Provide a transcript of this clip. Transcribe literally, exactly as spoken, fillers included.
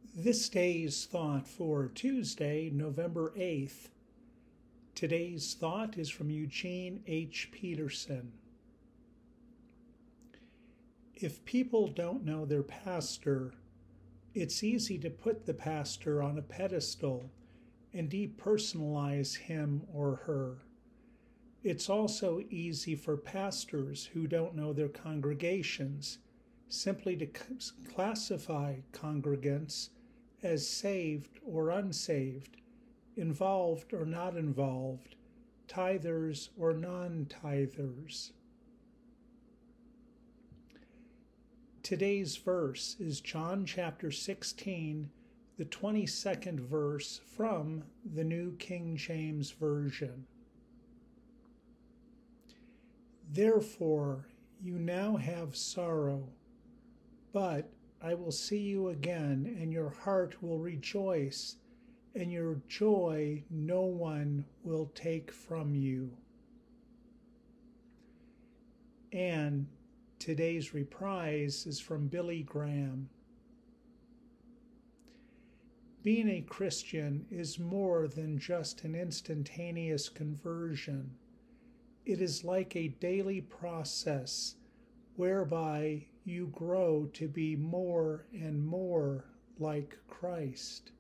This day's thought for Tuesday, November eighth. Today's thought is from Eugene H. Peterson. If people don't know their pastor, it's easy to put the pastor on a pedestal and depersonalize him or her. It's also easy for pastors who don't know their congregations simply to classify congregants as saved or unsaved, involved or not involved, tithers or non-tithers. Today's verse is John chapter sixteen, the twenty-second verse from the New King James Version. Therefore, you now have sorrow, but I will see you again, and your heart will rejoice, and your joy no one will take from you. And today's reprise is from Billy Graham. Being a Christian is more than just an instantaneous conversion. It is like a daily process whereby you grow to be more and more like Christ.